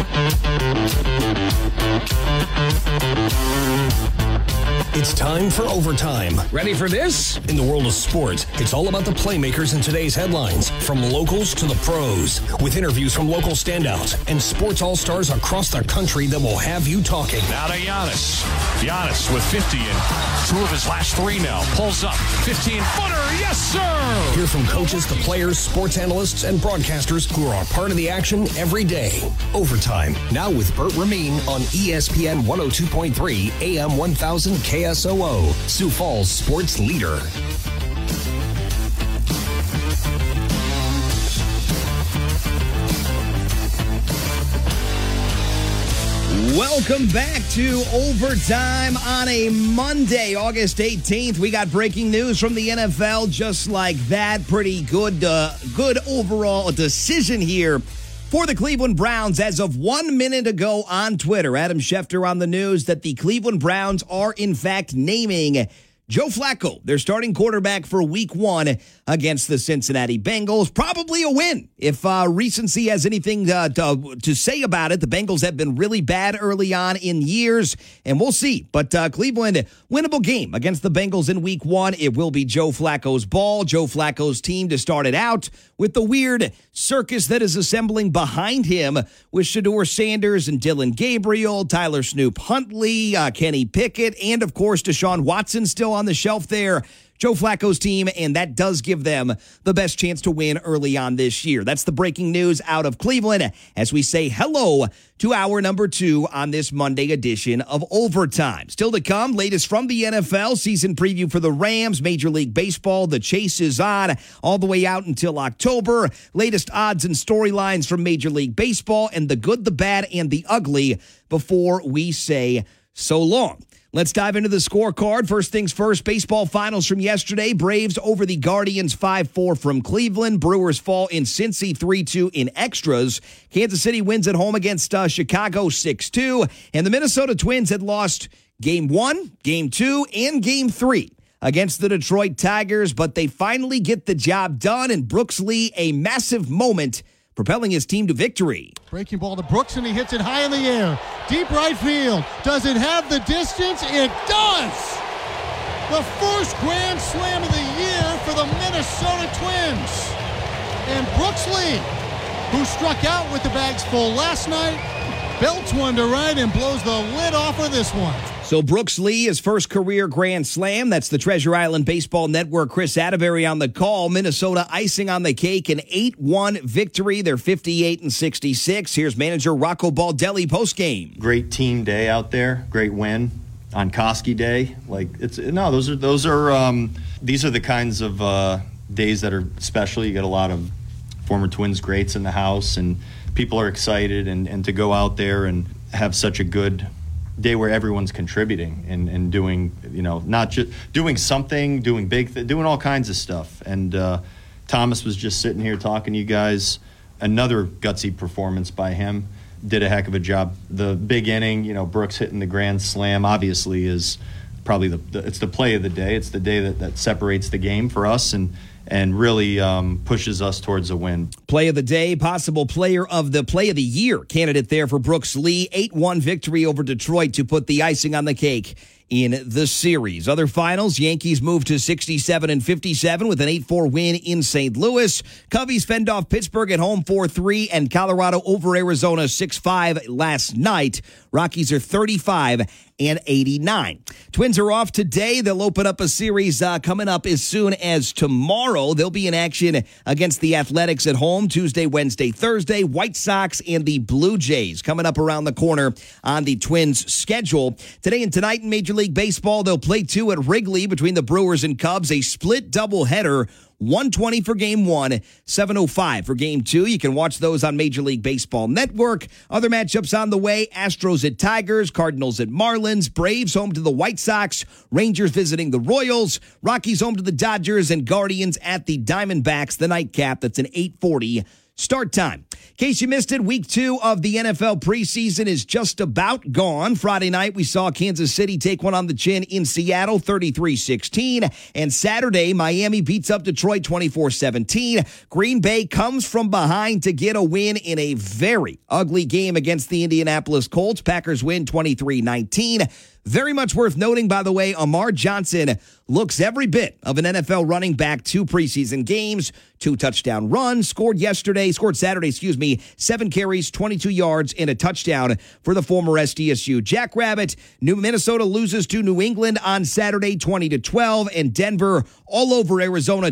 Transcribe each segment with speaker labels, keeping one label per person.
Speaker 1: It's time for Overtime.
Speaker 2: Ready for this?
Speaker 1: In the world of sports, it's all about the playmakers in today's headlines, from locals to the pros, with interviews from local standouts and sports all-stars across the country that will have you talking.
Speaker 3: Now to Giannis. Giannis with 50 and 2 of his last 3 now. Pulls up. 15-footer. Yes, sir!
Speaker 1: Hear from coaches, the players, sports analysts, and broadcasters who are a part of the action every day. Overtime, now with Bert Ramin on ESPN 102.3 AM 1000 KSOO, Sioux Falls sports leader.
Speaker 4: Welcome back to Overtime on a Monday, August 18th. We got breaking news from the NFL just like that. Pretty good overall decision here for the Cleveland Browns as of 1 minute ago on Twitter. Adam Schefter on the news that the Cleveland Browns are in fact naming Joe Flacco, their starting quarterback for Week 1 against the Cincinnati Bengals. Probably a win if recency has anything to say about it. The Bengals have been really bad early on in years, and we'll see. But Cleveland, winnable game against the Bengals in Week 1. It will be Joe Flacco's ball, Joe Flacco's team to start it out with the weird circus that is assembling behind him with Shedeur Sanders and Dylan Gabriel, Tyler Snoop Huntley, Kenny Pickett, and, of course, Deshaun Watson still on the shelf there. Joe Flacco's team, and that does give them the best chance to win early on this year. That's the breaking news out of Cleveland as we say hello to hour number 2 on this Monday edition of Overtime. Still to come, latest from the NFL, season preview for the Rams, Major League Baseball. The chase is on all the way out until October. Latest odds and storylines from Major League Baseball and the good, the bad, and the ugly before we say so long. Let's dive into the scorecard. First things first, baseball finals from yesterday. Braves over the Guardians 5-4 from Cleveland. Brewers fall in Cincy 3-2 in extras. Kansas City wins at home against Chicago 6-2. And the Minnesota Twins had lost Game 1, Game 2, and Game 3 against the Detroit Tigers, but they finally get the job done, and Brooks Lee, a massive moment, propelling his team to victory.
Speaker 5: Breaking ball to Brooks, and he hits it high in the air. Deep right field. Does it have the distance? It does! The first grand slam of the year for the Minnesota Twins. And Brooks Lee, who struck out with the bags full last night, belts one to right and blows the lid off of this one.
Speaker 4: So Brooks Lee, his first career grand slam. That's the Treasure Island Baseball Network. Chris Atterbury on the call. Minnesota icing on the cake, an 8-1 victory. They're 58-66. Here's manager Rocco Baldelli postgame.
Speaker 6: Great team day out there. Great win on Koski Day. These are the kinds of days that are special. You get a lot of former Twins greats in the house, and people are excited, and to go out there and have such a good day where everyone's contributing and doing, not just doing something, doing doing all kinds of stuff. And Thomas was just sitting here talking to you guys. Another gutsy performance by him. Did a heck of a job. The big inning, Brooks hitting the grand slam obviously is probably it's the play of the day. It's the day that separates the game for us and really pushes us towards a win.
Speaker 4: Play of the day, possible player of the play of the year candidate there for Brooks Lee. 8-1 victory over Detroit to put the icing on the cake in the series. Other finals, Yankees moved to 67-57 with an 8-4 win in St. Louis. Cubbies fend off Pittsburgh at home 4-3, and Colorado over Arizona 6-5 last night. Rockies are 35-89. Twins are off today. They'll open up a series coming up as soon as tomorrow. They'll be in action against the Athletics at home Tuesday, Wednesday, Thursday. White Sox and the Blue Jays coming up around the corner on the Twins' schedule. Today and tonight in Major League Baseball, they'll play 2 at Wrigley between the Brewers and Cubs, a split doubleheader. 1:20 for Game 1, 7:05 for Game 2. You can watch those on Major League Baseball Network. Other matchups on the way, Astros at Tigers, Cardinals at Marlins, Braves home to the White Sox, Rangers visiting the Royals, Rockies home to the Dodgers, and Guardians at the Diamondbacks, the nightcap. That's an 8:40 start time. In case you missed it, week 2 of the NFL preseason is just about gone. Friday night, we saw Kansas City take one on the chin in Seattle, 33-16. And Saturday, Miami beats up Detroit 24-17. Green Bay comes from behind to get a win in a very ugly game against the Indianapolis Colts. Packers win 23-19. Very much worth noting, by the way, Amar Johnson looks every bit of an NFL running back. 2 preseason games, 2 touchdown runs, scored Saturday, 7 carries, 22 yards, and a touchdown for the former SDSU Jackrabbit. Minnesota loses to New England on Saturday, 20-12, and Denver all over Arizona,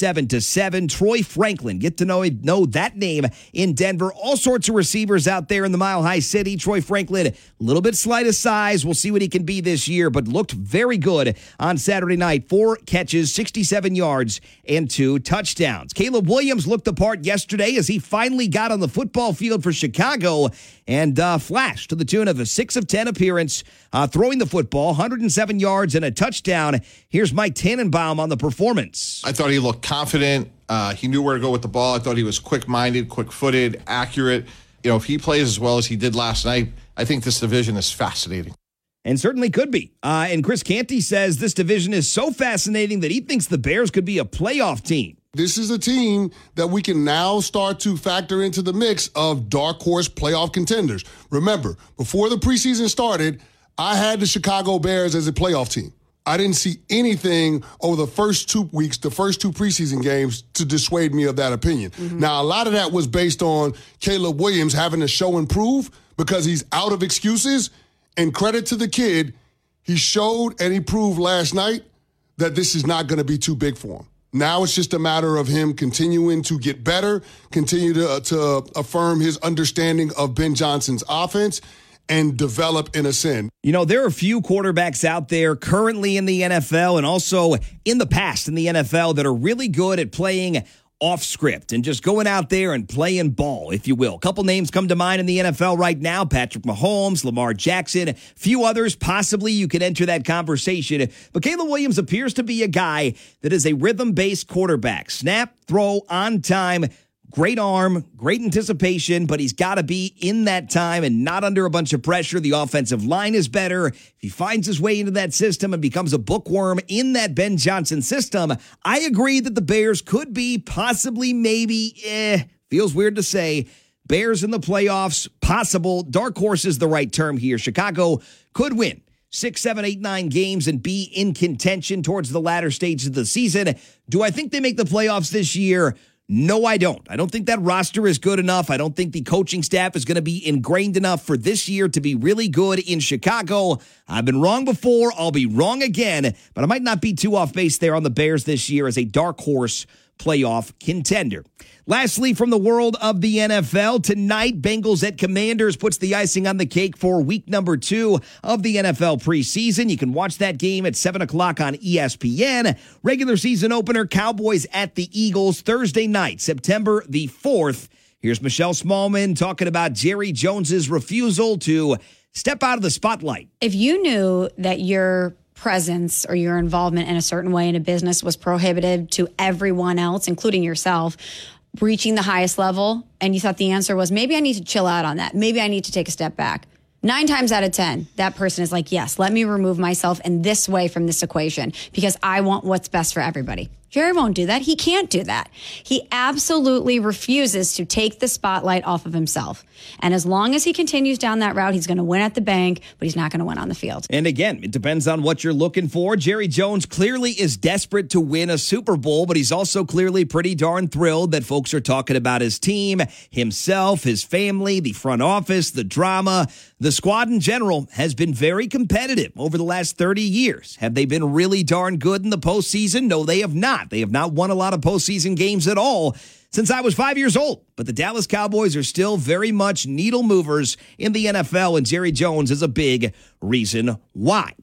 Speaker 4: 27-7. Troy Franklin, get to know that name in Denver. All sorts of receivers out there in the Mile High City. Troy Franklin, a little bit slight of size. We'll see what he can be this year, but looked very good on Saturday night. 4 catches, 67 yards, and 2 touchdowns. Caleb Williams looked the part yesterday as he finally got on the football field for Chicago and flashed to the tune of a 6 of 10 appearance, throwing the football, 107 yards and a touchdown. Here's Mike Tannenbaum on the performance.
Speaker 2: I thought he looked confident. He knew where to go with the ball. I thought he was quick-minded, quick-footed, accurate. If he plays as well as he did last night, I think this division is fascinating.
Speaker 4: And certainly could be. And Chris Canty says this division is so fascinating that he thinks the Bears could be a playoff team.
Speaker 7: This is a team that we can now start to factor into the mix of dark horse playoff contenders. Remember, before the preseason started, I had the Chicago Bears as a playoff team. I didn't see anything over the first 2 weeks, the first 2 preseason games, to dissuade me of that opinion. Mm-hmm. Now, a lot of that was based on Caleb Williams having to show and prove because he's out of excuses. And credit to the kid, he showed and he proved last night that this is not going to be too big for him. Now it's just a matter of him continuing to get better, continue to affirm his understanding of Ben Johnson's offense, and develop in a sin.
Speaker 4: There are a few quarterbacks out there currently in the NFL and also in the past in the NFL that are really good at playing off script and just going out there and playing ball, if you will. A couple names come to mind in the NFL right now: Patrick Mahomes, Lamar Jackson, a few others. Possibly you could enter that conversation. But Caleb Williams appears to be a guy that is a rhythm-based quarterback. Snap, throw, on time. Great arm, great anticipation, but he's got to be in that time and not under a bunch of pressure. The offensive line is better. If he finds his way into that system and becomes a bookworm in that Ben Johnson system, I agree that the Bears could be possibly, maybe, feels weird to say, Bears in the playoffs, possible. Dark horse is the right term here. Chicago could win 6, 7, 8, 9 games and be in contention towards the latter stages of the season. Do I think they make the playoffs this year? No, I don't. I don't think that roster is good enough. I don't think the coaching staff is going to be ingrained enough for this year to be really good in Chicago. I've been wrong before. I'll be wrong again, but I might not be too off base there on the Bears this year as a dark horse playoff contender. Lastly, from the world of the NFL, tonight, Bengals at Commanders puts the icing on the cake for week number 2 of the NFL preseason. You can watch that game at 7 o'clock on ESPN. Regular season opener, Cowboys at the Eagles, Thursday night, September the 4th. Here's Michelle Smallman talking about Jerry Jones's refusal to step out of the spotlight.
Speaker 8: If you knew that your presence or your involvement in a certain way in a business was prohibited to everyone else, including yourself, reaching the highest level, and you thought the answer was, maybe I need to chill out on that. Maybe I need to take a step back. 9 times out of 10, that person is like, yes, let me remove myself in this way from this equation because I want what's best for everybody. Jerry won't do that. He can't do that. He absolutely refuses to take the spotlight off of himself. And as long as he continues down that route, he's going to win at the bank, but he's not going to win on the field.
Speaker 4: And again, it depends on what you're looking for. Jerry Jones clearly is desperate to win a Super Bowl, but he's also clearly pretty darn thrilled that folks are talking about his team, himself, his family, the front office, the drama. The squad in general has been very competitive over the last 30 years. Have they been really darn good in the postseason? No, they have not. They have not won a lot of postseason games at all since I was 5 years old. But the Dallas Cowboys are still very much needle movers in the NFL, and Jerry Jones is a big reason why.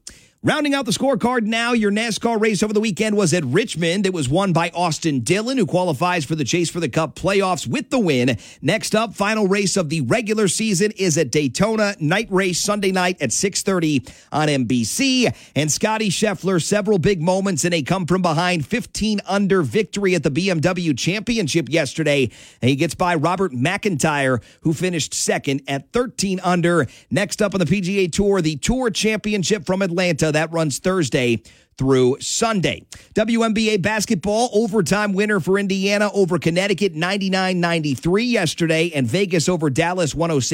Speaker 4: Rounding out the scorecard now, your NASCAR race over the weekend was at Richmond. It was won by Austin Dillon, who qualifies for the Chase for the Cup playoffs with the win. Next up, final race of the regular season is at Daytona. Night race Sunday night at 6:30 on NBC. And Scotty Scheffler, several big moments in a come-from-behind 15-under victory at the BMW Championship yesterday. And he gets by Robert McIntyre, who finished second at 13 under. Next up on the PGA Tour, the Tour Championship from Atlanta. That runs Thursday through Sunday. WNBA basketball, overtime winner for Indiana over Connecticut, 99-93 yesterday, and Vegas over Dallas,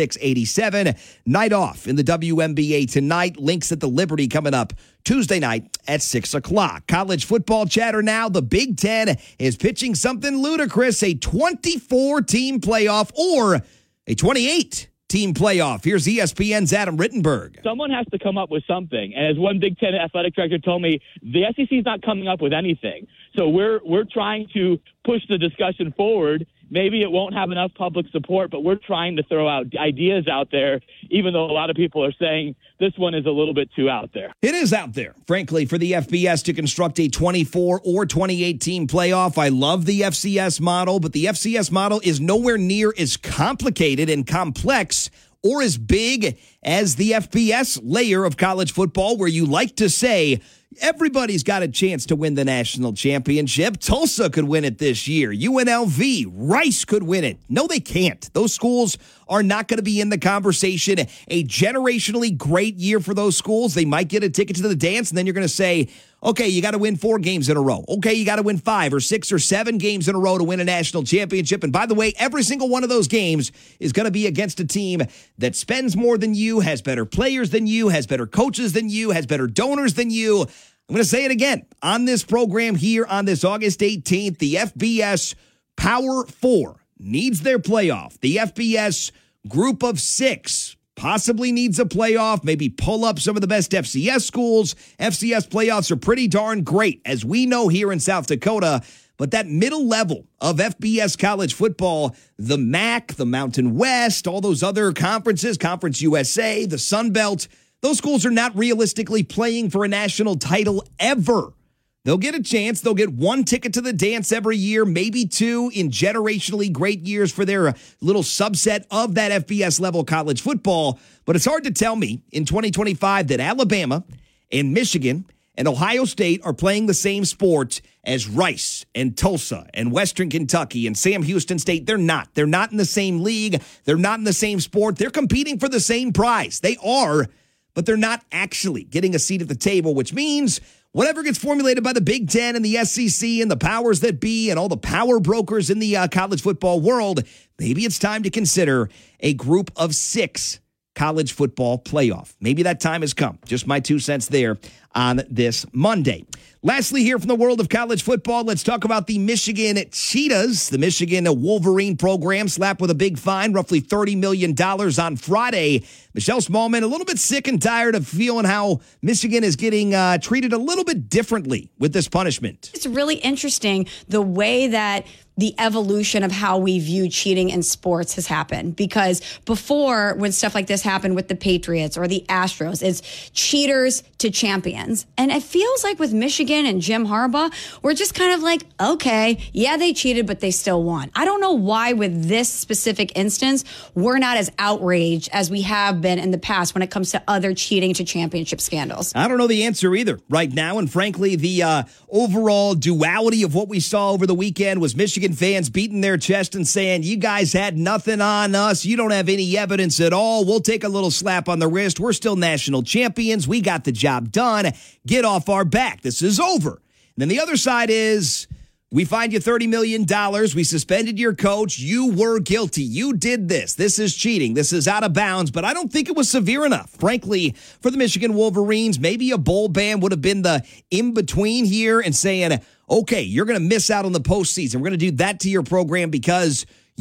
Speaker 4: 106-87. Night off in the WNBA tonight. Lynx at the Liberty coming up Tuesday night at 6 o'clock. College football chatter now. The Big Ten is pitching something ludicrous, a 24-team playoff or a 28-team playoff. Here's ESPN's Adam Rittenberg.
Speaker 9: Someone has to come up with something. And as one Big Ten athletic director told me, the SEC is not coming up with anything. So we're trying to push the discussion forward. Maybe it won't have enough public support, but we're trying to throw out ideas out there, even though a lot of people are saying this one is a little bit too out there.
Speaker 4: It is out there, frankly, for the FBS to construct a 24 or 28-team playoff. I love the FCS model, but the FCS model is nowhere near as complicated and complex or as big as the FBS layer of college football, where you like to say everybody's got a chance to win the national championship. Tulsa could win it this year. UNLV, Rice could win it. No, they can't. Those schools are not going to be in the conversation. A generationally great year for those schools. They might get a ticket to the dance, and then you're going to say, okay, you got to win 4 games in a row. Okay, you got to win 5 or 6 or 7 games in a row to win a national championship. And by the way, every single one of those games is going to be against a team that spends more than you, has better players than you, has better coaches than you, has better donors than you. I'm going to say it again on this program here on this August 18th. The FBS Power 4 needs their playoff. The FBS Group of 6 possibly needs a playoff, maybe pull up some of the best FCS schools. FCS playoffs are pretty darn great, as we know here in South Dakota. But that middle level of FBS college football, the MAC, the Mountain West, all those other conferences, Conference USA, the Sun Belt, those schools are not realistically playing for a national title ever. They'll get a chance. They'll get 1 ticket to the dance every year, maybe 2 in generationally great years for their little subset of that FBS level college football. But it's hard to tell me in 2025 that Alabama and Michigan and Ohio State are playing the same sport as Rice and Tulsa and Western Kentucky and Sam Houston State. They're not. They're not in the same league. They're not in the same sport. They're competing for the same prize. They are, but they're not actually getting a seat at the table, which means whatever gets formulated by the Big Ten and the SEC and the powers that be and all the power brokers in the college football world, maybe it's time to consider a group of 6 college football playoff. Maybe that time has come. Just my 2 cents there on this Monday. Lastly, here from the world of college football, let's talk about the Michigan Cheetahs. The Michigan Wolverine program slapped with a big fine, roughly $30 million on Friday. Michelle Smallman, a little bit sick and tired of feeling how Michigan is getting treated a little bit differently with this punishment.
Speaker 8: It's really interesting the way that the evolution of how we view cheating in sports has happened. Because before, when stuff like this happened with the Patriots or the Astros, it's cheaters to champions. And it feels like with Michigan and Jim Harbaugh, we're just kind of like, okay, yeah, they cheated, but they still won. I don't know why with this specific instance, we're not as outraged as we have been in the past when it comes to other cheating to championship scandals.
Speaker 4: I don't know the answer either right now. And frankly, the overall duality of what we saw over the weekend was Michigan fans beating their chest and saying, you guys had nothing on us. You don't have any evidence at all. We'll take a little slap on the wrist. We're still national champions. We got the job done. Get off our back. This is over. And then the other side is, we fined you $30 million. We suspended your coach. You were guilty. You did this. This is cheating. This is out of bounds. But I don't think it was severe enough. Frankly, for the Michigan Wolverines, maybe a bowl ban would have been the in-between here and saying, okay, you're going to miss out on the postseason. We're going to do that to your program because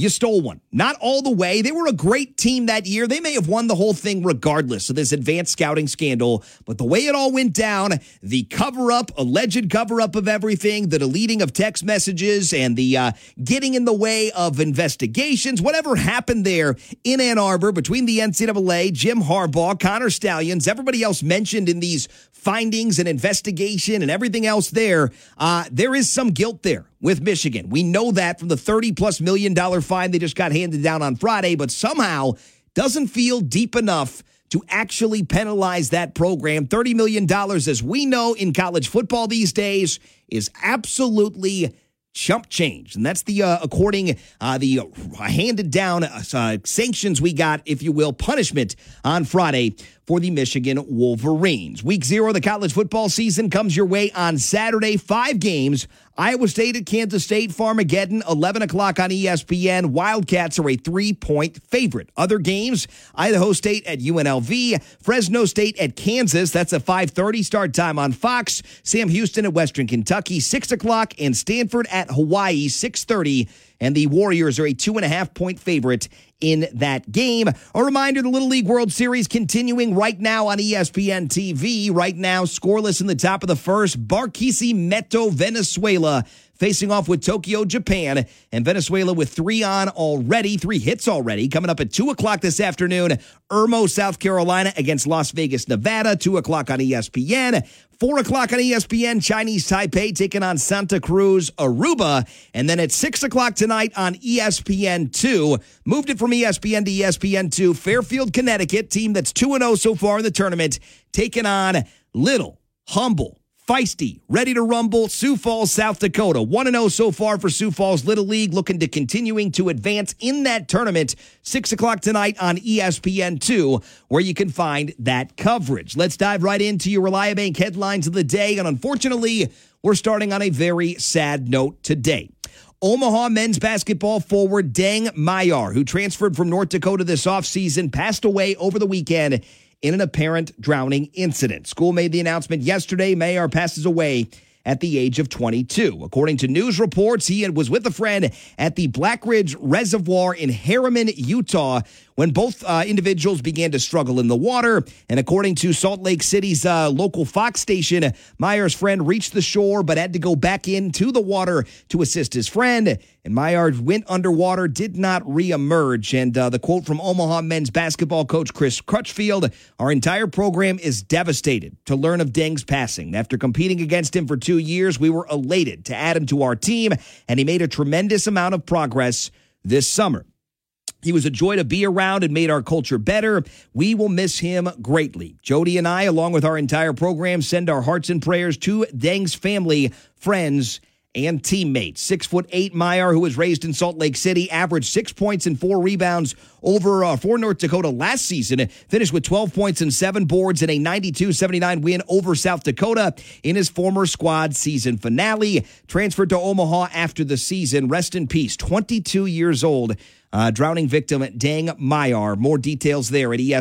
Speaker 4: you stole one. Not all the way. They were a great team that year. They may have won the whole thing regardless of this advanced scouting scandal. But the way it all went down, the cover-up, alleged cover-up of everything, the deleting of text messages, and the getting in the way of investigations, whatever happened there in Ann Arbor between the NCAA, Jim Harbaugh, Connor Stallions, everybody else mentioned in these findings and investigation and everything else there is some guilt there with Michigan. We know that from the $30+ million fine they just got handed down on Friday, but somehow doesn't feel deep enough to actually penalize that program. $30 million, as we know in college football these days, is absolutely chump change. And that's the according the handed down sanctions we got, if you will, punishment on Friday for the Michigan Wolverines. Week 0 of the college football season comes your way on Saturday. 5 games. Iowa State at Kansas State, Farmageddon, 11 o'clock on ESPN. Wildcats are a 3-point favorite. Other games, Idaho State at UNLV, Fresno State at Kansas. That's a 5:30 start time on Fox. Sam Houston at Western Kentucky, 6 o'clock, and Stanford at Hawaii, 6:30. And the Warriors are a 2.5-point favorite in that game. A reminder, the Little League World Series continuing right now on ESPN TV. Right now, scoreless in the top of the first. Barquisimeto, Venezuela, facing off with Tokyo, Japan. And Venezuela with 3 hits already. Coming up at 2 o'clock this afternoon, Irmo, South Carolina against Las Vegas, Nevada. 2 o'clock on ESPN. 4 o'clock on ESPN, Chinese Taipei taking on Santa Cruz, Aruba. And then at 6 o'clock tonight on ESPN2, moved it from ESPN to ESPN2, Fairfield, Connecticut, team that's 2-0 so far in the tournament, taking on little, humble, feisty, ready to rumble, Sioux Falls, South Dakota. 1-0 so far for Sioux Falls Little League, looking to continuing to advance in that tournament. 6 o'clock tonight on ESPN2, where you can find that coverage. Let's dive right into your Reliabank headlines of the day. And unfortunately, we're starting on a very sad note today. Omaha men's basketball forward Deng Mayar, who transferred from North Dakota this offseason, passed away over the weekend in an apparent drowning incident. School made the announcement yesterday. Mayar passes away at the age of 22. According to news reports, he was with a friend at the Black Ridge Reservoir in Harriman, Utah, when both individuals began to struggle in the water. And according to Salt Lake City's local Fox station, Mayar's friend reached the shore but had to go back into the water to assist his friend. And Mayar went underwater, did not reemerge. And the quote from Omaha men's basketball coach Chris Crutchfield, "Our entire program is devastated to learn of Deng's passing. After competing against him for 2 years, we were elated to add him to our team, and he made a tremendous amount of progress this summer. He was a joy to be around and made our culture better. We will miss him greatly. Jody and I, along with our entire program, send our hearts and prayers to Deng's family, friends, and teammates." 6'8" Mayar, who was raised in Salt Lake City, averaged 6 points and 4 rebounds over for North Dakota last season. Finished with 12 points and 7 boards in a 92-79 win over South Dakota in his former squad season finale. Transferred to Omaha after the season. Rest in peace. 22 years old. Drowning victim Deng Mayar. More details there at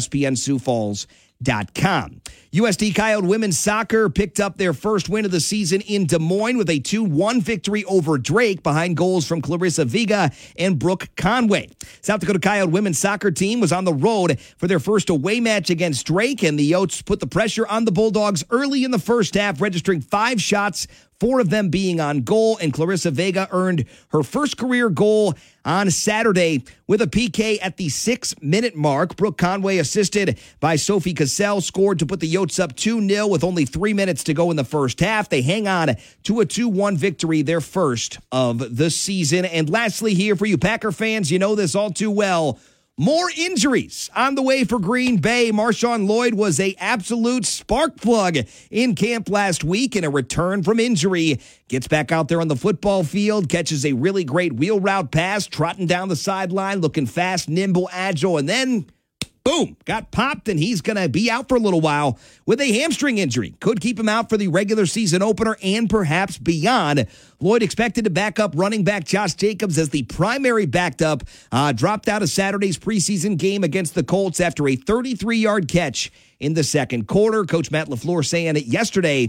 Speaker 4: ESPNSiouxFalls.com. USD Coyote women's soccer picked up their first win of the season in Des Moines with a 2-1 victory over Drake behind goals from Clarissa Viga and Brooke Conway. South Dakota Coyote women's soccer team was on the road for their first away match against Drake, and the Yotes put the pressure on the Bulldogs early in the first half, registering 5 shots, 4 of them being on goal, and Clarissa Vega earned her first career goal on Saturday with a PK at the 6-minute mark. Brooke Conway, assisted by Sophie Cassell, scored to put the Yotes up 2-0 with only 3 minutes to go in the first half. They hang on to a 2-1 victory, their first of the season. And lastly here for you Packer fans, you know this all too well. More injuries on the way for Green Bay. Marshawn Lloyd was an absolute spark plug in camp last week in a return from injury. Gets back out there on the football field, catches a really great wheel route pass, trotting down the sideline, looking fast, nimble, agile, and then boom, got popped, and he's going to be out for a little while with a hamstring injury. Could keep him out for the regular season opener and perhaps beyond. Lloyd expected to back up running back Josh Jacobs as the primary backup. Dropped out of Saturday's preseason game against the Colts after a 33-yard catch in the second quarter. Coach Matt LaFleur saying it yesterday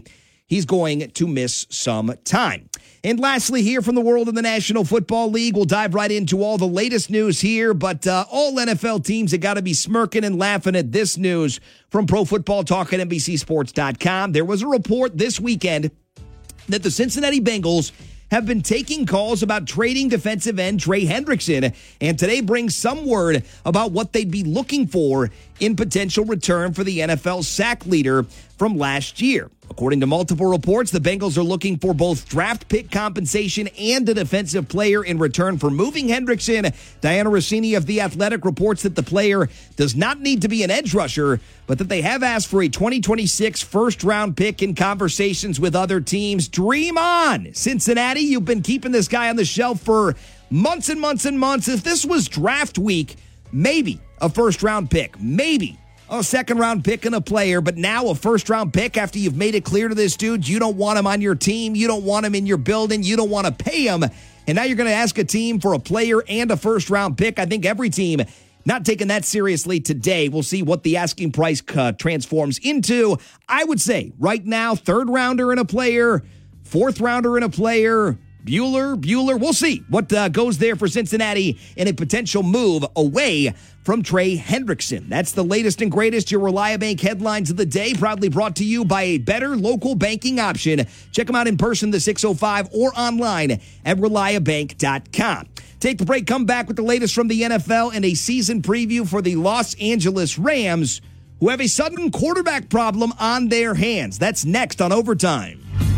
Speaker 4: he's going to miss some time. And lastly, here from the world of the National Football League, we'll dive right into all the latest news here, but all NFL teams have got to be smirking and laughing at this news from Pro Football Talk at NBCSports.com. There was a report this weekend that the Cincinnati Bengals have been taking calls about trading defensive end Trey Hendrickson, and today brings some word about what they'd be looking for in potential return for the NFL sack leader from last year. According to multiple reports, the Bengals are looking for both draft pick compensation and a defensive player in return for moving Hendrickson. Diana Rossini of The Athletic reports that the player does not need to be an edge rusher, but that they have asked for a 2026 first-round pick in conversations with other teams. Dream on, Cincinnati. You've been keeping this guy on the shelf for months and months and months. If this was draft week, maybe a first-round pick, maybe a second-round pick and a player, but now a first-round pick after you've made it clear to this dude you don't want him on your team, you don't want him in your building, you don't want to pay him, and now you're going to ask a team for a player and a first-round pick. I think every team not taking that seriously today. We'll see what the asking price transforms into. I would say right now, third-rounder and a player, fourth-rounder and a player, Bueller. We'll see what goes there for Cincinnati in a potential move away from Trey Hendrickson. That's the latest and greatest, your ReliaBank headlines of the day, proudly brought to you by a better local banking option. Check them out in person, the 605, or online at ReliaBank.com. Take the break, come back with the latest from the NFL and a season preview for the Los Angeles Rams, who have a sudden quarterback problem on their hands. That's next on Overtime.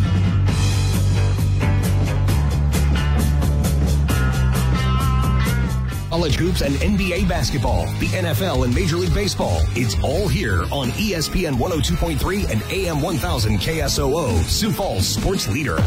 Speaker 1: College hoops and NBA basketball, the NFL and Major League Baseball. It's all here on ESPN 102.3 and AM 1000 KSOO, Sioux Falls sports leader.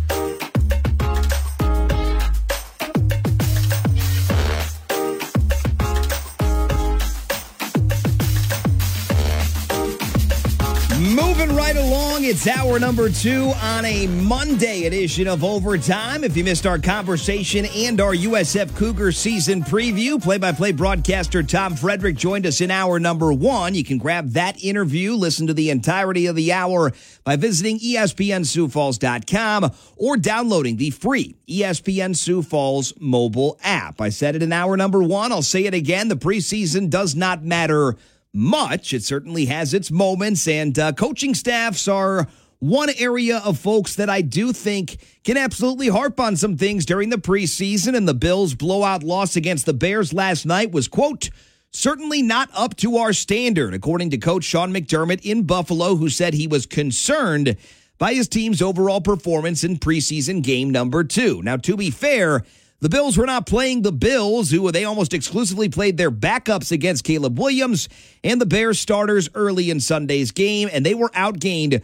Speaker 4: Moving right along, it's hour number 2 on a Monday edition of Overtime. If you missed our conversation and our USF Cougar season preview, play-by-play broadcaster Tom Frederick joined us in hour number 1. You can grab that interview, listen to the entirety of the hour by visiting ESPNSiouxFalls.com or downloading the free ESPN Sioux Falls mobile app. I said it in hour number 1. I'll say it again. The preseason does not matter much. It certainly has its moments, and coaching staffs are one area of folks that I do think can absolutely harp on some things during the preseason, and the Bills' blowout loss against the Bears last night was, quote, certainly not up to our standard, according to Coach Sean McDermott in Buffalo, who said he was concerned by his team's overall performance in preseason game number 2. Now, to be fair, the Bills were not playing the Bills, who they almost exclusively played their backups against Caleb Williams and the Bears starters early in Sunday's game, and they were outgained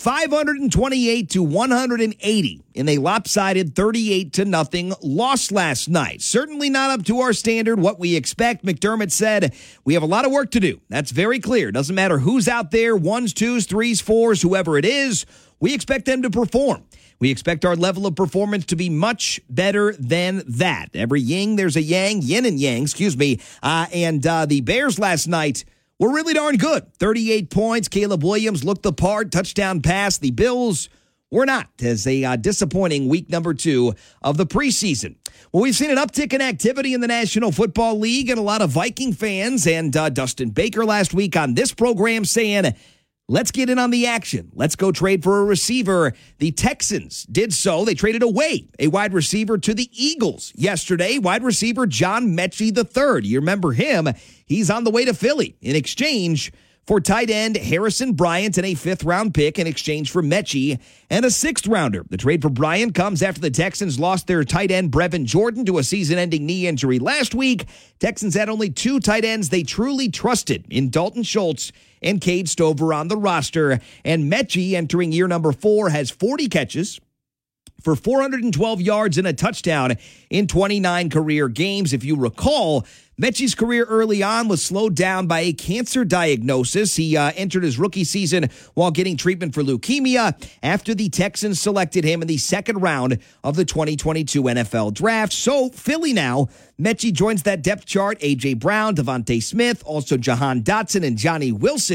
Speaker 4: 528-180 in a lopsided 38-0 loss last night. Certainly not up to our standard, what we expect. McDermott said, we have a lot of work to do. That's very clear. Doesn't matter who's out there, 1s, 2s, 3s, 4s, whoever it is, we expect them to perform. We expect our level of performance to be much better than that. Every yin, there's a yang, yin and yang, and the Bears last night were really darn good. 38 points. Caleb Williams looked the part, touchdown pass. The Bills were not, as a disappointing week number 2 of the preseason. Well, we've seen an uptick in activity in the National Football League and a lot of Viking fans, and Dustin Baker last week on this program saying, let's get in on the action. Let's go trade for a receiver. The Texans did so. They traded away a wide receiver to the Eagles yesterday, wide receiver John Mechie III. You remember him. He's on the way to Philly in exchange for tight end Harrison Bryant and a 5th-round pick in exchange for Mechie and a 6th-rounder. The trade for Bryant comes after the Texans lost their tight end Brevin Jordan to a season-ending knee injury last week. Texans had only 2 tight ends they truly trusted in Dalton Schultz and Cade Stover on the roster. And Mechie, entering year number 4, has 40 catches for 412 yards and a touchdown in 29 career games. If you recall, Mechie's career early on was slowed down by a cancer diagnosis. He entered his rookie season while getting treatment for leukemia after the Texans selected him in the 2nd round of the 2022 NFL Draft. So Philly now, Mechie joins that depth chart. A.J. Brown, Devontae Smith, also Jahan Dotson and Johnny Wilson.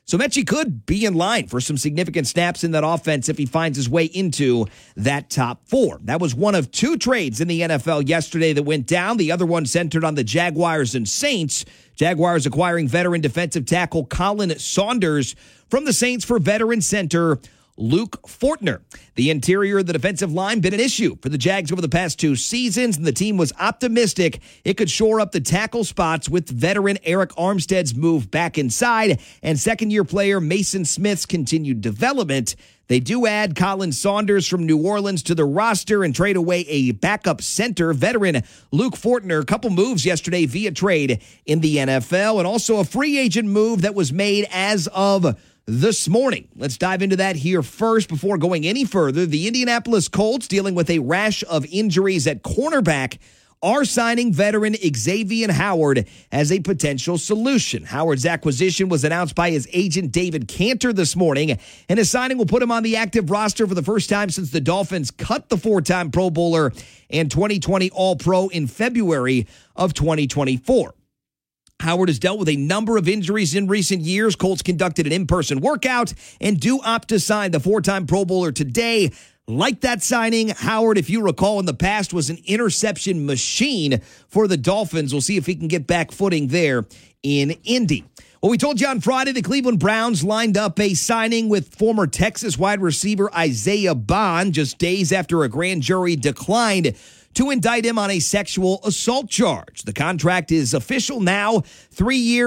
Speaker 4: So Mechie could be in line for some significant snaps in that offense if he finds his way into that top 4. That was one of 2 trades in the NFL yesterday that went down. The other one centered on the Jaguars and Saints. Jaguars acquiring veteran defensive tackle Colin Saunders from the Saints for veteran center Luke Fortner. The interior of the defensive line been an issue for the Jags over the past 2 seasons, and the team was optimistic it could shore up the tackle spots with veteran Eric Armstead's move back inside and second-year player Mason Smith's continued development. They do add Colin Saunders from New Orleans to the roster and trade away a backup center, veteran Luke Fortner. A couple moves yesterday via trade in the NFL, and also a free agent move that was made as of this morning. Let's dive into that here first before going any further. The Indianapolis Colts, dealing with a rash of injuries at cornerback, are signing veteran Xavier Howard as a potential solution. Howard's acquisition was announced by his agent David Cantor this morning, and his signing will put him on the active roster for the first time since the Dolphins cut the 4-time Pro Bowler and 2020 All-Pro in February of 2024. Howard has dealt with a number of injuries in recent years. Colts conducted an in-person workout and do opt to sign the 4-time Pro Bowler today. Like that signing, Howard, if you recall in the past, was an interception machine for the Dolphins. We'll see if he can get back footing there in Indy. Well, we told you on Friday the Cleveland Browns lined up a signing with former Texas wide receiver Isaiah Bond just days after a grand jury declined to indict him on a sexual assault charge. The contract is official now, 3-year,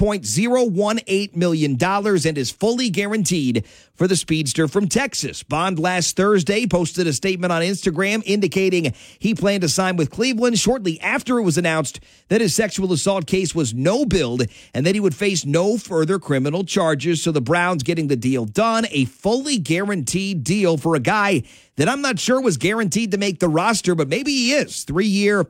Speaker 4: $3.018 million, and is fully guaranteed for the speedster from Texas. Bond last Thursday posted a statement on Instagram indicating he planned to sign with Cleveland shortly after it was announced that his sexual assault case was no billed and that he would face no further criminal charges. So the Browns getting the deal done, a fully guaranteed deal for a guy that I'm not sure was guaranteed to make the roster, but maybe he is. 3-year,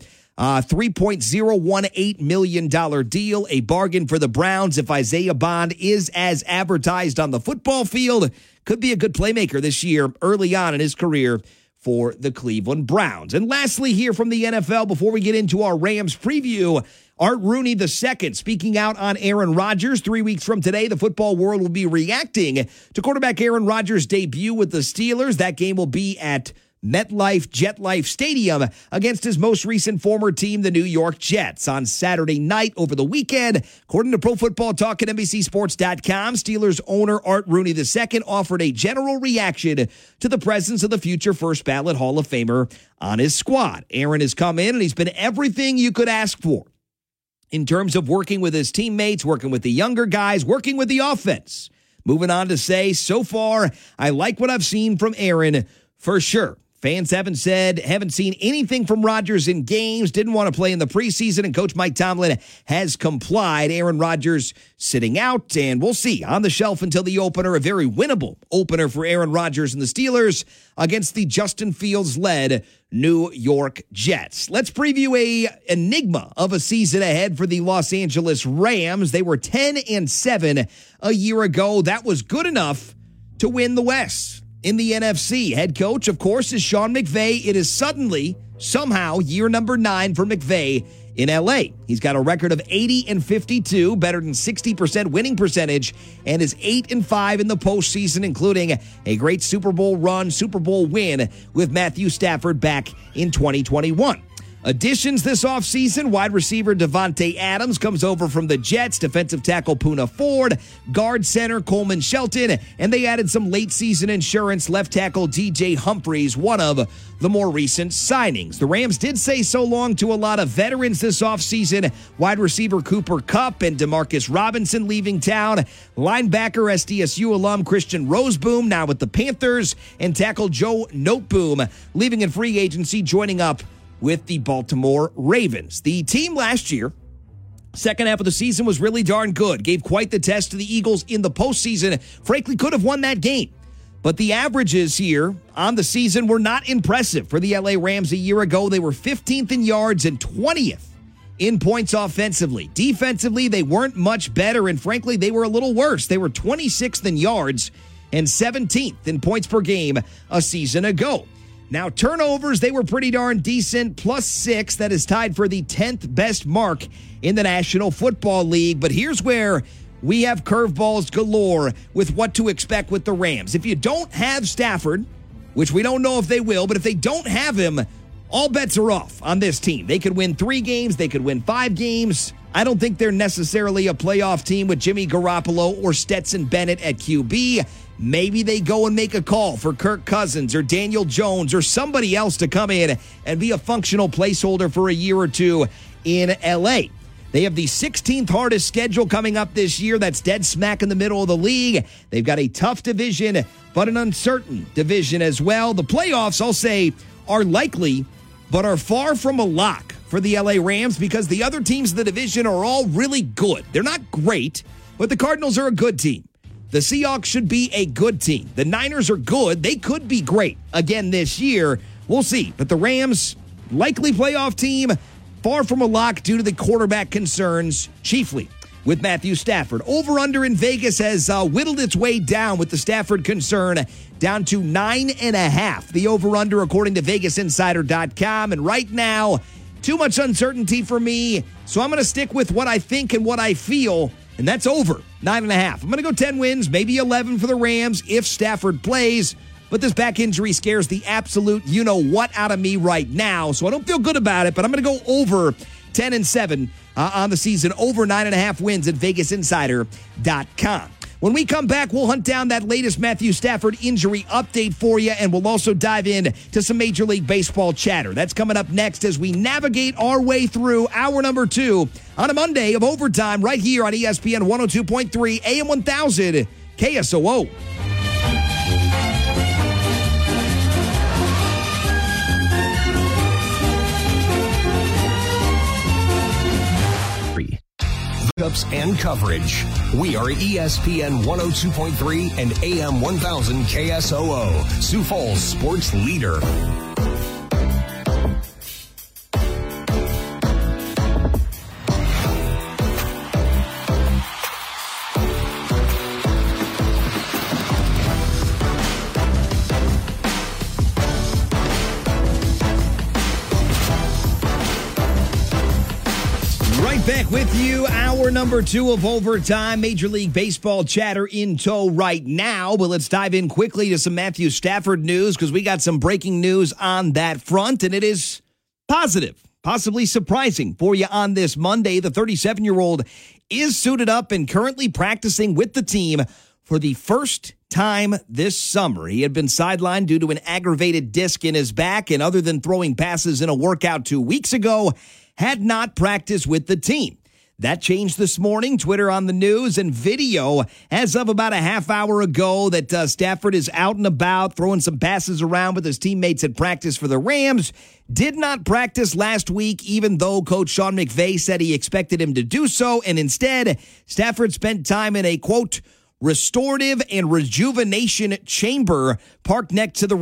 Speaker 4: $3.018 million deal, a bargain for the Browns if Isaiah Bond is as advertised on the football field. Could be a good playmaker this year early on in his career for the Cleveland Browns. And lastly here from the NFL, before we get into our Rams preview, Art Rooney II speaking out on Aaron Rodgers. 3 weeks from today, the football world will be reacting to quarterback Aaron Rodgers' debut with the Steelers. That game will be at MetLife JetLife Stadium against his most recent former team, the New York Jets, on Saturday night over the weekend. According to Pro Football Talk at NBCSports.com, Steelers owner Art Rooney II offered a general reaction to the presence of the future first ballot Hall of Famer on his squad. Aaron has come in and he's been everything you could ask for in terms of working with his teammates, working with the younger guys, working with the offense. Moving on to say, so far, I like what I've seen from Aaron for sure. Fans haven't seen anything from Rodgers in games, didn't want to play in the preseason, and Coach Mike Tomlin has complied. Aaron Rodgers sitting out, and we'll see. On the shelf until the opener, a very winnable opener for Aaron Rodgers and the Steelers against the Justin Fields-led New York Jets. Let's preview a enigma of a season ahead for the Los Angeles Rams. They were 10-7 a year ago. That was good enough to win the West. In the NFC, head coach, of course, is Sean McVay. It is somehow, year number 9 for McVay in L.A. He's got a record of 80-52, better than 60% winning percentage, and is 8-5 in the postseason, including a great Super Bowl win with Matthew Stafford back in 2021. Additions this offseason, wide receiver Devontae Adams comes over from the Jets, defensive tackle Poona Ford, guard center Coleman Shelton, and they added some late-season insurance, left tackle DJ Humphries, one of the more recent signings. The Rams did say so long to a lot of veterans this offseason, wide receiver Cooper Kupp and Demarcus Robinson leaving town, linebacker SDSU alum Christian Roseboom now with the Panthers, and tackle Joe Noteboom leaving in free agency, joining up with the Baltimore Ravens. The team last year, second half of the season, was really darn good. Gave quite the test to the Eagles in the postseason. Frankly, could have won that game. But the averages here on the season were not impressive for the LA Rams a year ago. They were 15th in yards and 20th in points offensively. Defensively, they weren't much better, and frankly, they were a little worse. They were 26th in yards and 17th in points per game a season ago. Now, turnovers, they were pretty darn decent, +6. That is tied for the 10th best mark in the National Football League. But here's where we have curveballs galore with what to expect with the Rams. If you don't have Stafford, which we don't know if they will, but if they don't have him, all bets are off on this team. They could win 3 games. They could win 5 games. I don't think they're necessarily a playoff team with Jimmy Garoppolo or Stetson Bennett at QB. Maybe they go and make a call for Kirk Cousins or Daniel Jones or somebody else to come in and be a functional placeholder for a year or two in L.A. They have the 16th hardest schedule coming up this year. That's dead smack in the middle of the league. They've got a tough division, but an uncertain division as well. The playoffs, I'll say, are likely, but are far from a lock for the LA Rams because the other teams in the division are all really good. They're not great, but the Cardinals are a good team. The Seahawks should be a good team. The Niners are good. They could be great again this year. We'll see. But the Rams, likely playoff team, far from a lock due to the quarterback concerns, chiefly with Matthew Stafford. Over-under in Vegas has whittled its way down with the Stafford concern down to 9.5. The over-under, according to VegasInsider.com. And right now, too much uncertainty for me, so I'm going to stick with what I think and what I feel, and that's over 9.5. I'm going to go 10 wins, maybe 11 for the Rams if Stafford plays. But this back injury scares the absolute you-know-what out of me right now, so I don't feel good about it, but I'm going to go over 10-7 on the season, over 9.5 wins at VegasInsider.com. When we come back, we'll hunt down that latest Matthew Stafford injury update for you, and we'll also dive in to some Major League Baseball chatter. That's coming up next as we navigate our way through hour number 2 on a Monday of Overtime right here on ESPN 102.3 AM 1000 KSOO.
Speaker 1: Ups and coverage. We are ESPN 102.3 and AM 1000 KSOO, Sioux Falls sports leader.
Speaker 4: Back with you, hour number 2 of Overtime. Major League Baseball chatter in tow right now. But let's dive in quickly to some Matthew Stafford news because we got some breaking news on that front, and it is positive, possibly surprising for you on this Monday. The 37-year-old is suited up and currently practicing with the team for the first time this summer. He had been sidelined due to an aggravated disc in his back, and other than throwing passes in a workout 2 weeks ago, had not practiced with the team. That changed this morning. Twitter on the news and video as of about a half hour ago that Stafford is out and about throwing some passes around with his teammates at practice for the Rams. Did not practice last week, even though Coach Sean McVay said he expected him to do so. And instead, Stafford spent time in a, quote, restorative and rejuvenation chamber parked next to the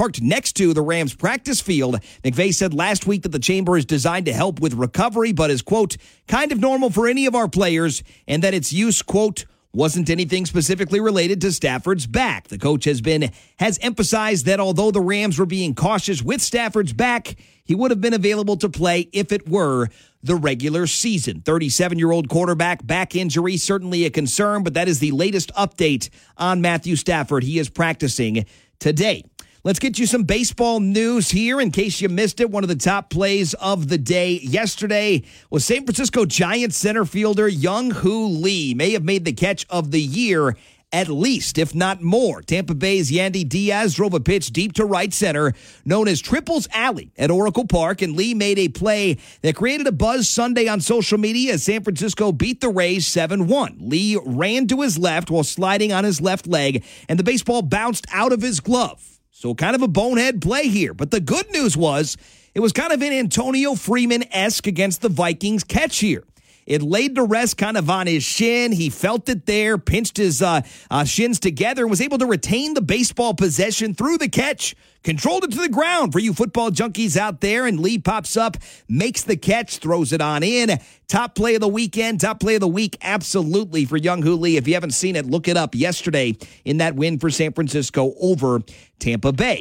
Speaker 4: Rams practice field. McVay said last week that the chamber is designed to help with recovery, but is, quote, kind of normal for any of our players, and that its use, quote, wasn't anything specifically related to Stafford's back. The coach has emphasized that although the Rams were being cautious with Stafford's back, he would have been available to play if it were the regular season. 37-year-old quarterback back injury, certainly a concern, but that is the latest update on Matthew Stafford. He is practicing today. Let's get you some baseball news here in case you missed it. One of the top plays of the day yesterday was San Francisco Giants center fielder Young-Hoo Lee. May have made the catch of the year at least, if not more. Tampa Bay's Yandy Diaz drove a pitch deep to right center, known as Triples Alley at Oracle Park, and Lee made a play that created a buzz Sunday on social media as San Francisco beat the Rays 7-1. Lee ran to his left while sliding on his left leg, and the baseball bounced out of his glove. So kind of a bonehead play here. But the good news was it was kind of an Antonio Freeman-esque against the Vikings catch here. It laid to rest kind of on his shin. He felt it there, pinched his shins together, and was able to retain the baseball possession through the catch. Controlled it to the ground for you football junkies out there, and Lee pops up, makes the catch, throws it on in. Top play of the weekend, top play of the week, absolutely, for Young-Hoo Lee. If you haven't seen it, look it up yesterday in that win for San Francisco over Tampa Bay.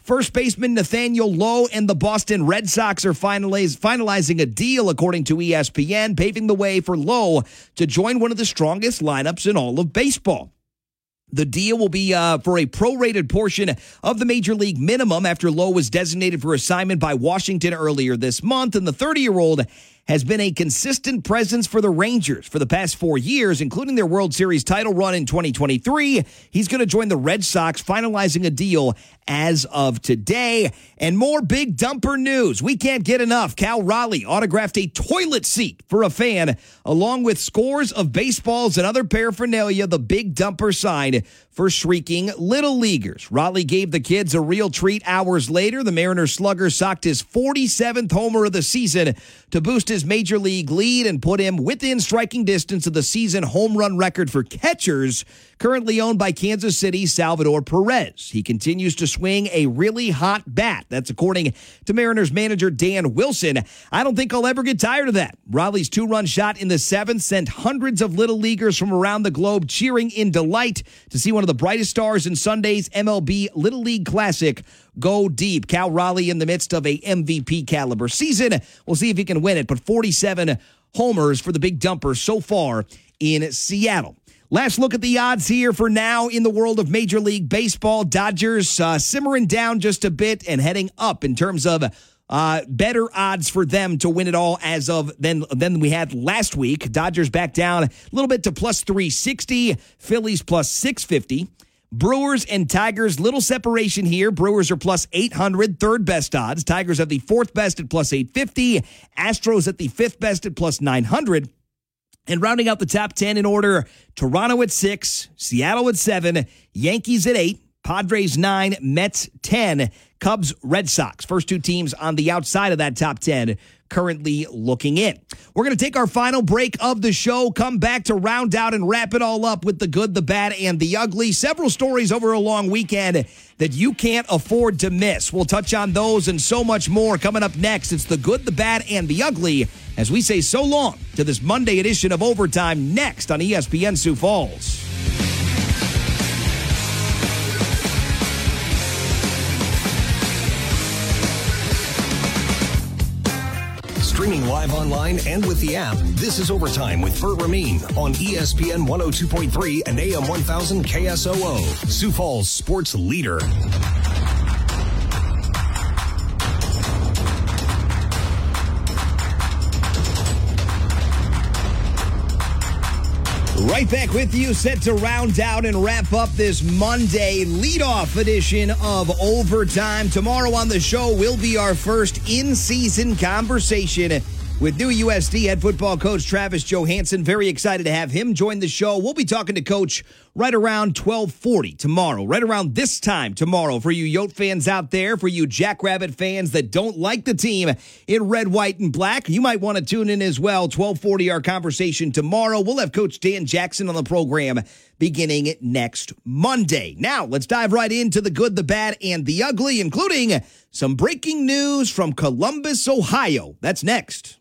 Speaker 4: First baseman Nathaniel Lowe and the Boston Red Sox are finalizing a deal, according to ESPN, paving the way for Lowe to join one of the strongest lineups in all of baseball. The deal will be for a prorated portion of the major league minimum after Lowe was designated for assignment by Washington earlier this month, and the 30-year-old has been a consistent presence for the Rangers for the past 4 years, including their World Series title run in 2023. He's going to join the Red Sox, finalizing a deal as of today. And more big dumper news. We can't get enough. Cal Raleigh autographed a toilet seat for a fan, along with scores of baseballs and other paraphernalia, the big dumper sign for shrieking little leaguers. Raleigh gave the kids a real treat hours later. The Mariners slugger socked his 47th homer of the season to boost his major league lead and put him within striking distance of the season home run record for catchers, currently owned by Kansas City's Salvador Perez. He continues to swing a really hot bat. That's according to Mariners manager Dan Wilson. I don't think I'll ever get tired of that. Raleigh's 2-run shot in the 7th sent hundreds of little leaguers from around the globe cheering in delight to see one of the brightest stars in Sunday's MLB Little League Classic go deep. Cal Raleigh in the midst of a MVP caliber season. We'll see if he can win it, but 47 homers for the big dumper so far in Seattle. Last look at the odds here for now in the world of Major League Baseball. Dodgers simmering down just a bit and heading up in terms of better odds for them to win it all as of than we had last week. Dodgers back down a little bit to plus 360. Phillies plus 650. Brewers and Tigers, little separation here. Brewers are plus 800, third best odds. Tigers have the fourth best at plus 850. Astros at the fifth best at plus 900. And rounding out the top 10 in order, Toronto at 6, Seattle at 7, Yankees at 8, Padres 9, Mets 10, Cubs, Red Sox. First two teams on the outside of that top 10 currently looking in. We're going to take our final break of the show, come back to round out and wrap it all up with the good, the bad, and the ugly. Several stories over a long weekend that you can't afford to miss. We'll touch on those and so much more coming up next. It's the good, the bad, and the ugly as we say so long to this Monday edition of Overtime next on ESPN Sioux Falls.
Speaker 1: Streaming live online and with the app, this is Overtime with Burt Ramin on ESPN 102.3 and AM 1000 KSOO, Sioux Falls sports leader.
Speaker 4: Right back with you, set to round out and wrap up this Monday leadoff edition of Overtime. Tomorrow on the show will be our first in-season conversation with new USD head football coach Travis Johansson. Very excited to have him join the show. We'll be talking to Coach right around 12:40 tomorrow, right around this time tomorrow. For you Yote fans out there, for you Jackrabbit fans that don't like the team in red, white, and black, you might want to tune in as well. 12:40, our conversation tomorrow. We'll have Coach Dan Jackson on the program beginning next Monday. Now, let's dive right into the good, the bad, and the ugly, including some breaking news from Columbus, Ohio. That's next.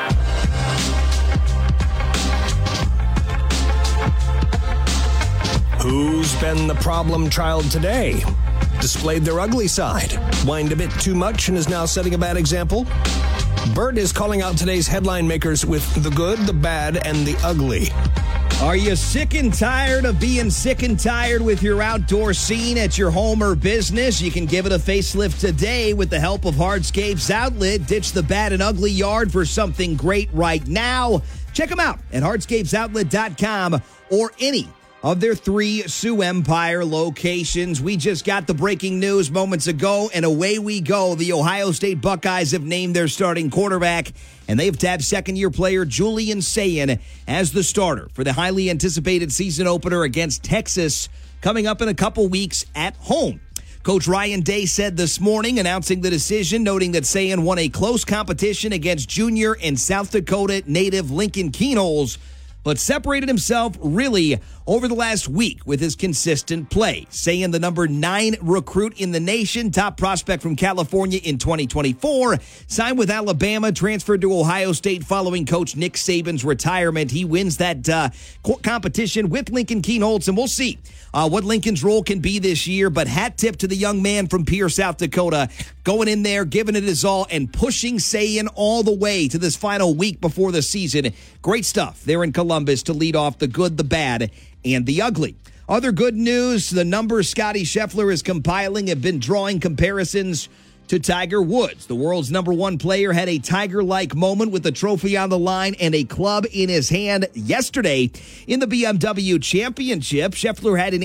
Speaker 1: Who's been the problem child today? Displayed their ugly side, whined a bit too much, and is now setting a bad example? Burt is calling out today's headline makers with the good, the bad, and the ugly.
Speaker 4: Are you sick and tired of being sick and tired with your outdoor scene at your home or business? You can give it a facelift today with the help of Hardscapes Outlet. Ditch the bad and ugly yard for something great right now. Check them out at hardscapesoutlet.com or any of their 3 Sioux Empire locations. We just got the breaking news moments ago, and away we go. The Ohio State Buckeyes have named their starting quarterback, and they've tabbed second-year player Julian Sayin as the starter for the highly anticipated season opener against Texas coming up in a couple weeks at home. Coach Ryan Day said this morning, announcing the decision, noting that Sayin won a close competition against junior and South Dakota native Lincoln Kienholz, but separated himself really over the last week with his consistent play, saying the number 9 recruit in the nation, top prospect from California in 2024, signed with Alabama, transferred to Ohio State following Coach Nick Saban's retirement. He wins that competition with Lincoln Kienholz, and we'll see what Lincoln's role can be this year, but hat tip to the young man from Pierre, South Dakota, going in there, giving it his all, and pushing Sayin all the way to this final week before the season. Great stuff there in Columbus to lead off the good, the bad, and the ugly. Other good news, the numbers Scotty Scheffler is compiling have been drawing comparisons to Tiger Woods. The world's number 1 player had a Tiger-like moment with a trophy on the line and a club in his hand yesterday in the BMW Championship. Scheffler had an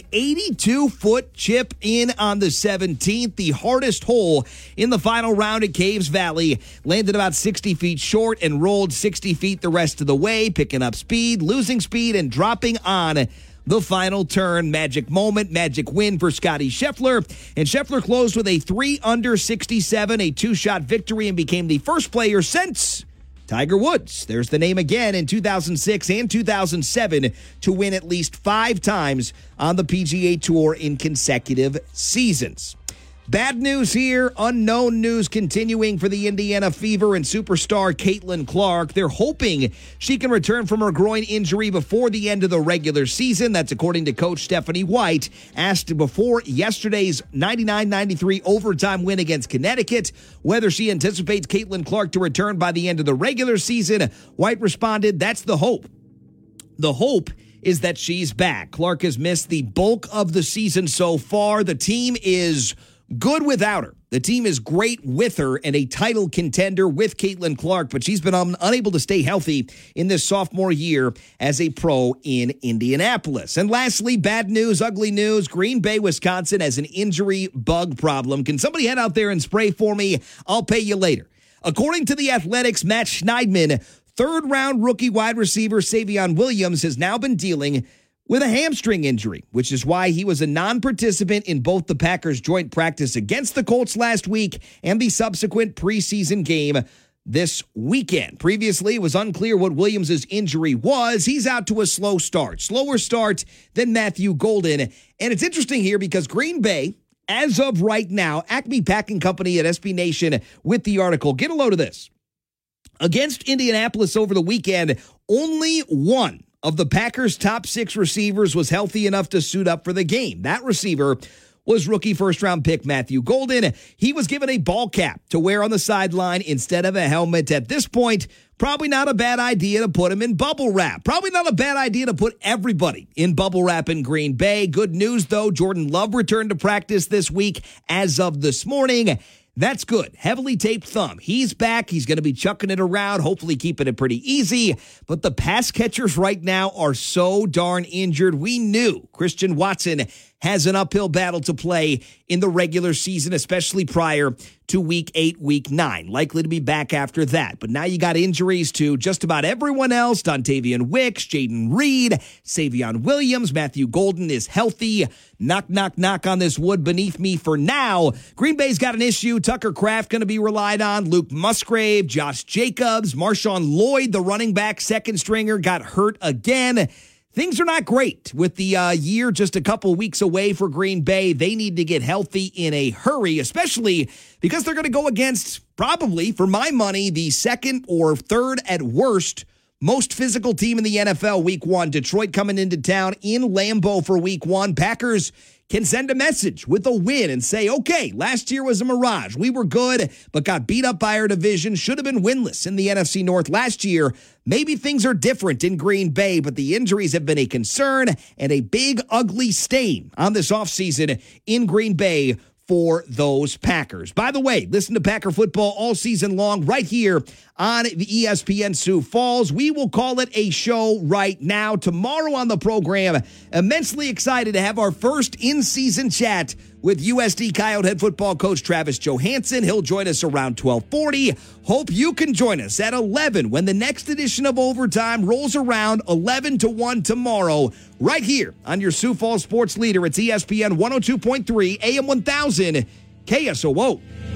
Speaker 4: 82-foot chip in on the 17th, the hardest hole in the final round at Caves Valley. Landed about 60 feet short and rolled 60 feet the rest of the way, picking up speed, losing speed, and dropping on the final turn. Magic moment, magic win for Scotty Scheffler. And Scheffler closed with a 3-under 67, a 2-shot victory, and became the first player since Tiger Woods, there's the name again, in 2006 and 2007 to win at least 5 times on the PGA Tour in consecutive seasons. Bad news here, unknown news continuing for the Indiana Fever and superstar Caitlin Clark. They're hoping she can return from her groin injury before the end of the regular season. That's according to Coach Stephanie White, asked before yesterday's 99-93 overtime win against Connecticut whether she anticipates Caitlin Clark to return by the end of the regular season. White responded, "That's the hope. The hope is that she's back." Clark has missed the bulk of the season so far. The team is good without her. The team is great with her and a title contender with Caitlin Clark, but she's been unable to stay healthy in this sophomore year as a pro in Indianapolis. And lastly, bad news, ugly news, Green Bay, Wisconsin has an injury bug problem. Can somebody head out there and spray for me? I'll pay you later. According to the Athletics' Matt Schneidman, third-round rookie wide receiver Savion Williams has now been dealing with a hamstring injury, which is why he was a non-participant in both the Packers' joint practice against the Colts last week and the subsequent preseason game this weekend. Previously, it was unclear what Williams' injury was. He's out to a slower start than Matthew Golden. And it's interesting here because Green Bay, as of right now, Acme Packing Company at SB Nation with the article. Get a load of this. Against Indianapolis over the weekend, only one of the Packers' top 6 receivers was healthy enough to suit up for the game. That receiver was rookie first-round pick Matthew Golden. He was given a ball cap to wear on the sideline instead of a helmet. At this point, probably not a bad idea to put him in bubble wrap. Probably not a bad idea to put everybody in bubble wrap in Green Bay. Good news, though, Jordan Love returned to practice this week as of this morning. That's good. Heavily taped thumb. He's back. He's going to be chucking it around, hopefully keeping it pretty easy. But the pass catchers right now are so darn injured. We knew Christian Watson has an uphill battle to play in the regular season, especially prior to Week 8, Week 9. Likely to be back after that. But now you got injuries to just about everyone else. Dontavian Wicks, Jaden Reed, Savion Williams, Matthew Golden is healthy. Knock, knock, knock on this wood beneath me for now. Green Bay's got an issue. Tucker Kraft going to be relied on. Luke Musgrave, Josh Jacobs, Marshawn Lloyd, the running back, second stringer, got hurt again. Things are not great with the year just a couple weeks away for Green Bay. They need to get healthy in a hurry, especially because they're going to go against probably, for my money, the second or third at worst most physical team in the NFL Week 1. Detroit coming into town in Lambeau for Week 1. Packers can send a message with a win and say, okay, last year was a mirage. We were good, but got beat up by our division. Should have been winless in the NFC North last year. Maybe things are different in Green Bay, but the injuries have been a concern and a big, ugly stain on this offseason in Green Bay for those Packers. By the way, listen to Packer football all season long right here on the ESPN Sioux Falls. We will call it a show right now. Tomorrow on the program, immensely excited to have our first in-season chat with USD Coyote head football coach Travis Johansson. He'll join us around 12:40. Hope you can join us at 11 when the next edition of Overtime rolls around, 11 to 1 tomorrow, right here on your Sioux Falls sports leader. It's ESPN 102.3 AM 1000 KSOO.